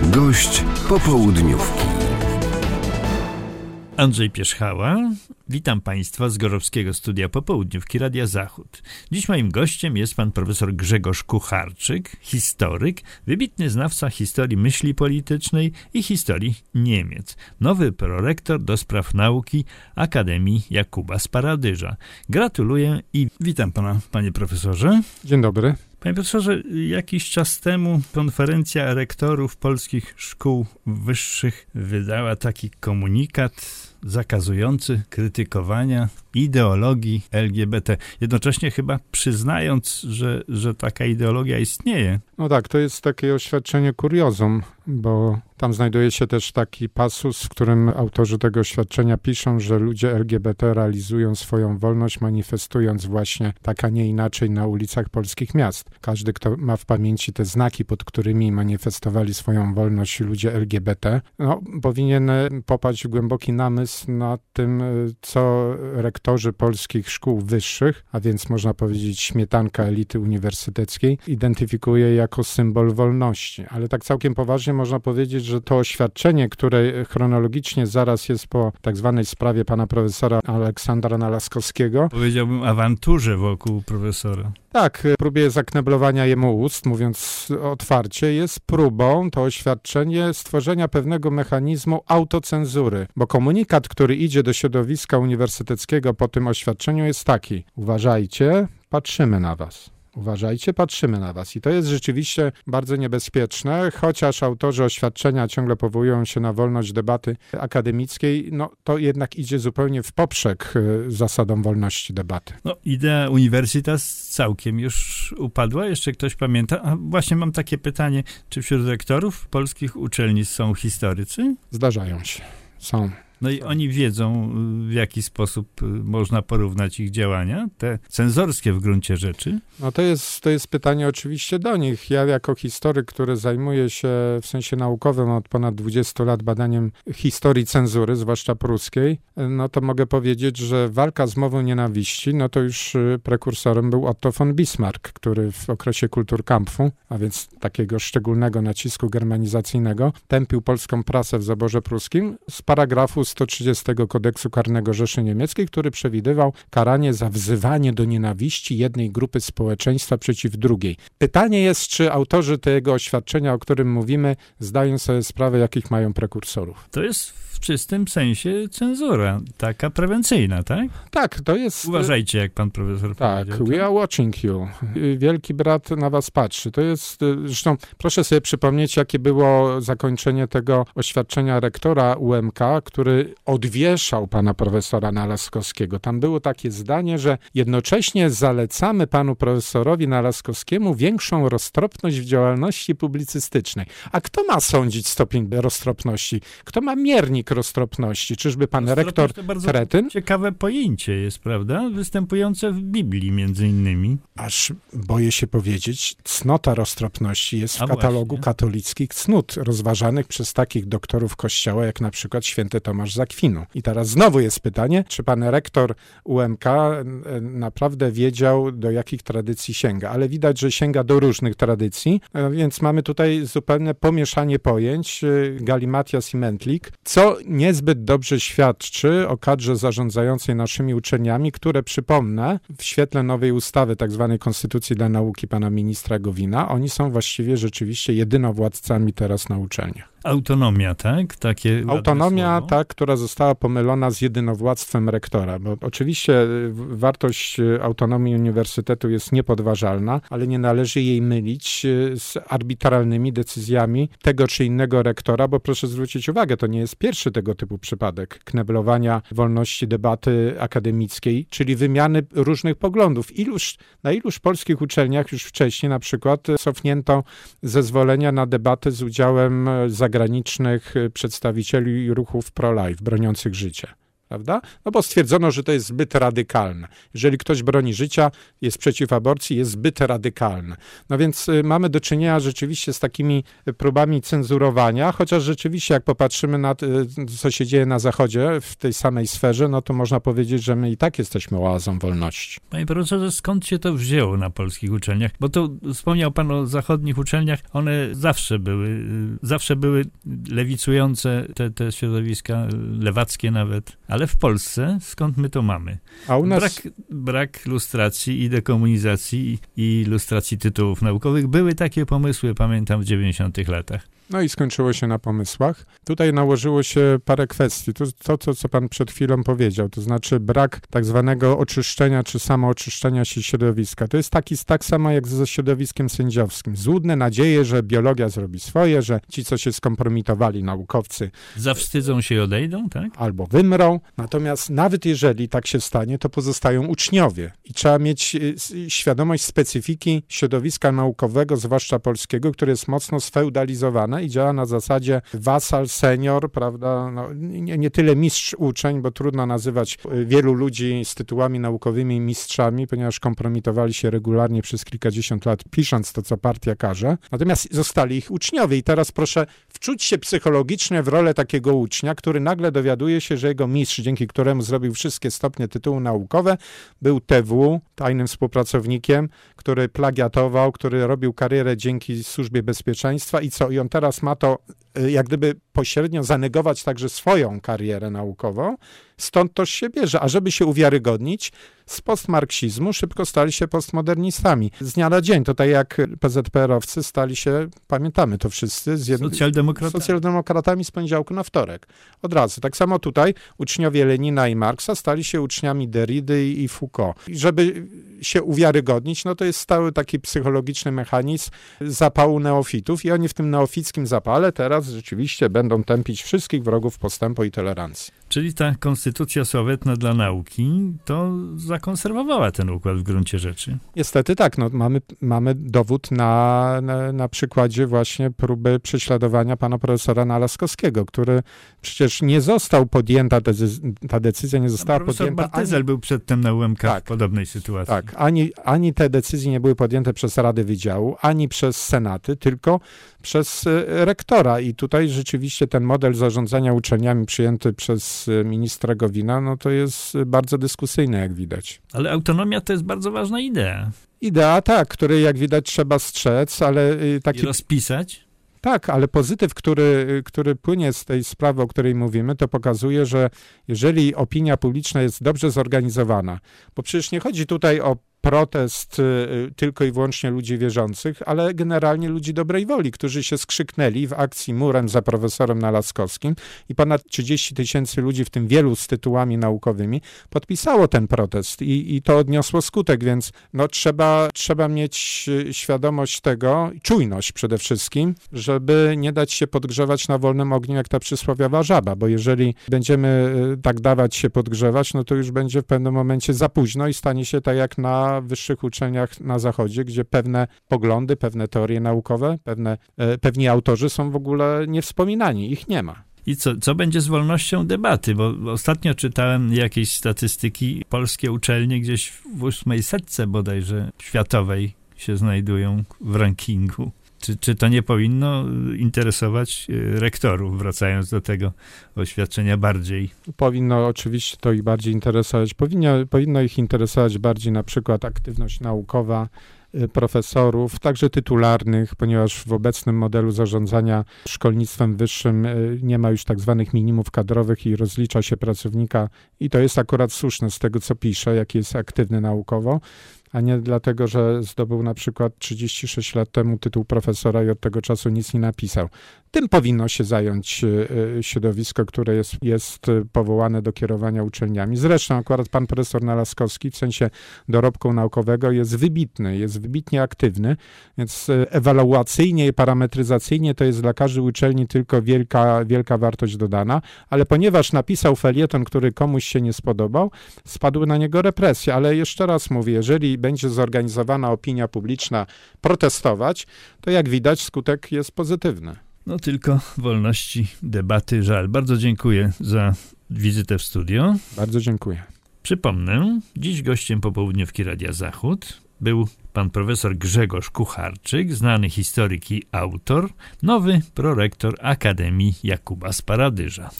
Gość popołudniówki. Andrzej Pierzchała. Witam Państwa z Gorowskiego Studia Popołudniówki Radia Zachód. Dziś moim gościem jest pan profesor Grzegorz Kucharczyk, historyk, wybitny znawca historii myśli politycznej i historii Niemiec. Nowy prorektor do spraw nauki Akademii Jakuba z Paradyża. Gratuluję i witam pana, panie profesorze. Dzień dobry. Panie profesorze, jakiś czas temu konferencja rektorów polskich szkół wyższych wydała taki komunikat zakazujący krytykowania ideologii LGBT. Jednocześnie chyba przyznając, że taka ideologia istnieje. No tak, to jest takie oświadczenie kuriozum, bo tam znajduje się też taki pasus, w którym autorzy tego oświadczenia piszą, że ludzie LGBT realizują swoją wolność, manifestując właśnie tak, a nie inaczej na ulicach polskich miast. Każdy, kto ma w pamięci te znaki, pod którymi manifestowali swoją wolność ludzie LGBT, powinien popaść w głęboki namysł nad tym, co rektorzy polskich szkół wyższych, a więc można powiedzieć śmietanka elity uniwersyteckiej, identyfikuje jako symbol wolności. Ale tak całkiem poważnie można powiedzieć, że to oświadczenie, które chronologicznie zaraz jest po tak zwanej sprawie pana profesora Aleksandra Nalaskowskiego. Powiedziałbym awanturze wokół profesora. Tak, próbie zakneblowania jemu ust, mówiąc otwarcie, jest próbą, to oświadczenie, stworzenia pewnego mechanizmu autocenzury, bo komunikat, który idzie do środowiska uniwersyteckiego po tym oświadczeniu jest taki: uważajcie, patrzymy na was. Uważajcie, patrzymy na was. I to jest rzeczywiście bardzo niebezpieczne, chociaż autorzy oświadczenia ciągle powołują się na wolność debaty akademickiej, to jednak idzie zupełnie w poprzek zasadom wolności debaty. Idea Universitas całkiem już upadła. Jeszcze ktoś pamięta? A właśnie mam takie pytanie, czy wśród rektorów polskich uczelni są historycy? Zdarzają się, są. I oni wiedzą, w jaki sposób można porównać ich działania, te cenzorskie w gruncie rzeczy? To jest pytanie oczywiście do nich. Ja jako historyk, który zajmuje się w sensie naukowym od ponad 20 lat badaniem historii cenzury, zwłaszcza pruskiej, to mogę powiedzieć, że walka z mową nienawiści, to już prekursorem był Otto von Bismarck, który w okresie Kulturkampfu, a więc takiego szczególnego nacisku germanizacyjnego, tępił polską prasę w zaborze pruskim z paragrafu 130 kodeksu karnego Rzeszy Niemieckiej, który przewidywał karanie za wzywanie do nienawiści jednej grupy społeczeństwa przeciw drugiej. Pytanie jest, czy autorzy tego oświadczenia, o którym mówimy, zdają sobie sprawę, jakich mają prekursorów. To jest w czystym sensie cenzura, taka prewencyjna, tak? Tak, to jest... Uważajcie, jak pan profesor powiedział. Tak, we are watching you. Wielki brat na was patrzy. To jest, zresztą proszę sobie przypomnieć, jakie było zakończenie tego oświadczenia rektora UMK, który odwieszał pana profesora Nalaskowskiego. Tam było takie zdanie, że jednocześnie zalecamy panu profesorowi Nalaskowskiemu większą roztropność w działalności publicystycznej. A kto ma sądzić stopień roztropności? Kto ma miernik roztropności? Czyżby pan rektor to bardzo kretyn? Ciekawe pojęcie jest, prawda? Występujące w Biblii między innymi. Aż boję się powiedzieć, cnota roztropności jest w katalogu katolickich cnót, rozważanych przez takich doktorów kościoła, jak na przykład święty Tomasz z Akwinu. I teraz znowu jest pytanie, czy pan rektor UMK naprawdę wiedział, do jakich tradycji sięga. Ale widać, że sięga do różnych tradycji, więc mamy tutaj zupełne pomieszanie pojęć, galimatias i mętlik, co niezbyt dobrze świadczy o kadrze zarządzającej naszymi uczelniami, które, przypomnę, w świetle nowej ustawy, tak zwanej Konstytucji dla Nauki pana ministra Gowina, oni są właściwie rzeczywiście jedynowładcami teraz na uczelniach. Autonomia, tak? Autonomia, tak, która została pomylona z jedynowładztwem rektora, bo oczywiście wartość autonomii uniwersytetu jest niepodważalna, ale nie należy jej mylić z arbitralnymi decyzjami tego czy innego rektora, bo proszę zwrócić uwagę, to nie jest pierwszy tego typu przypadek kneblowania wolności debaty akademickiej, czyli wymiany różnych poglądów. Na iluż polskich uczelniach już wcześniej na przykład cofnięto zezwolenia na debatę z udziałem zagranicznych przedstawicieli ruchów pro-life, broniących życia. prawda? No bo stwierdzono, że to jest zbyt radykalne. Jeżeli ktoś broni życia, jest przeciw aborcji, jest zbyt radykalne. No więc mamy do czynienia rzeczywiście z takimi próbami cenzurowania, chociaż rzeczywiście jak popatrzymy na to, co się dzieje na Zachodzie w tej samej sferze, no to można powiedzieć, że my i tak jesteśmy oazą wolności. Panie profesorze, skąd się to wzięło na polskich uczelniach? Bo to wspomniał pan o zachodnich uczelniach, one zawsze były lewicujące, te środowiska, lewackie nawet, ale w Polsce skąd my to mamy? A u nas... Brak lustracji i dekomunizacji i lustracji tytułów naukowych. Były takie pomysły, pamiętam, w 90 latach. No i skończyło się na pomysłach. Tutaj nałożyło się parę kwestii. To, co pan przed chwilą powiedział, to znaczy brak tak zwanego oczyszczenia czy samooczyszczenia się środowiska. To jest tak samo jak ze środowiskiem sędziowskim. Złudne nadzieje, że biologia zrobi swoje, że ci, co się skompromitowali, naukowcy... Zawstydzą się i odejdą, tak? Albo wymrą. Natomiast nawet jeżeli tak się stanie, to pozostają uczniowie. I trzeba mieć świadomość specyfiki środowiska naukowego, zwłaszcza polskiego, które jest mocno sfeudalizowane i działa na zasadzie wasal, senior, prawda, no, nie tyle mistrz uczeń, bo trudno nazywać wielu ludzi z tytułami naukowymi mistrzami, ponieważ kompromitowali się regularnie przez kilkadziesiąt lat, pisząc to, co partia każe. Natomiast zostali ich uczniowie i teraz proszę wczuć się psychologicznie w rolę takiego ucznia, który nagle dowiaduje się, że jego mistrz, dzięki któremu zrobił wszystkie stopnie tytuły naukowe, był TW, tajnym współpracownikiem, który plagiatował, który robił karierę dzięki Służbie Bezpieczeństwa i co? I on teraz ma to jak gdyby pośrednio zanegować także swoją karierę naukową. Stąd to się bierze. A żeby się uwiarygodnić, z postmarksizmu szybko stali się postmodernistami. Z dnia na dzień, to tak jak PZPR-owcy stali się, pamiętamy to wszyscy, socjaldemokratami z poniedziałku na wtorek. Od razu. Tak samo tutaj uczniowie Lenina i Marksa stali się uczniami Derrida i Foucault. I żeby się uwiarygodnić, no to jest stały taki psychologiczny mechanizm zapału neofitów i oni w tym neofickim zapale teraz rzeczywiście będą tępić wszystkich wrogów postępu i tolerancji. Czyli ta konstytucja sławetna dla nauki to zakonserwowała ten układ w gruncie rzeczy. Niestety tak, no mamy dowód na przykładzie właśnie próby prześladowania pana profesora Nalaskowskiego, który przecież nie został podjęta, ta decyzja nie została profesor podjęta. Bartyzel był przedtem na UMK w podobnej sytuacji. Tak, ani te decyzje nie były podjęte przez Rady Wydziału, ani przez Senaty, tylko przez rektora i tutaj rzeczywiście ten model zarządzania uczelniami przyjęty przez ministra Gowina, no to jest bardzo dyskusyjny, jak widać. Ale autonomia to jest bardzo ważna idea. Idea, tak, której jak widać trzeba strzec, ale taki... I rozpisać? Tak, ale pozytyw, który płynie z tej sprawy, o której mówimy, to pokazuje, że jeżeli opinia publiczna jest dobrze zorganizowana, bo przecież nie chodzi tutaj o protest tylko i wyłącznie ludzi wierzących, ale generalnie ludzi dobrej woli, którzy się skrzyknęli w akcji Murem za profesorem Nalaskowskim i ponad 30 000 ludzi, w tym wielu z tytułami naukowymi, podpisało ten protest i to odniosło skutek, więc no, trzeba mieć świadomość tego, czujność przede wszystkim, żeby nie dać się podgrzewać na wolnym ogniu jak ta przysłowiowa żaba, bo jeżeli będziemy tak dawać się podgrzewać, no to już będzie w pewnym momencie za późno i stanie się tak jak na wyższych uczelniach na Zachodzie, gdzie pewne poglądy, pewne teorie naukowe, pewni autorzy są w ogóle niewspominani, ich nie ma. I co będzie z wolnością debaty? Bo ostatnio czytałem jakieś statystyki, polskie uczelnie gdzieś w 800 bodajże światowej się znajdują w rankingu. Czy to nie powinno interesować rektorów, wracając do tego oświadczenia bardziej? Powinno oczywiście to ich bardziej interesować. Powinno ich interesować bardziej na przykład aktywność naukowa profesorów, także tytularnych, ponieważ w obecnym modelu zarządzania szkolnictwem wyższym nie ma już tak zwanych minimów kadrowych i rozlicza się pracownika i to jest akurat słuszne z tego, co pisze, jaki jest aktywny naukowo, a nie dlatego, że zdobył na przykład 36 lat temu tytuł profesora i od tego czasu nic nie napisał. Tym powinno się zająć środowisko, które jest powołane do kierowania uczelniami. Zresztą akurat pan profesor Nalaskowski w sensie dorobku naukowego jest wybitny, jest wybitnie aktywny, więc ewaluacyjnie i parametryzacyjnie to jest dla każdej uczelni tylko wielka wartość dodana, ale ponieważ napisał felieton, który komuś się nie spodobał, spadły na niego represje, ale jeszcze raz mówię, jeżeli będzie zorganizowana opinia publiczna protestować, to jak widać skutek jest pozytywny. No tylko wolności debaty żal. Bardzo dziękuję za wizytę w studio. Bardzo dziękuję. Przypomnę, dziś gościem popołudniówki Radia Zachód był pan profesor Grzegorz Kucharczyk, znany historyk i autor, nowy prorektor Akademii Jakuba z Paradyża.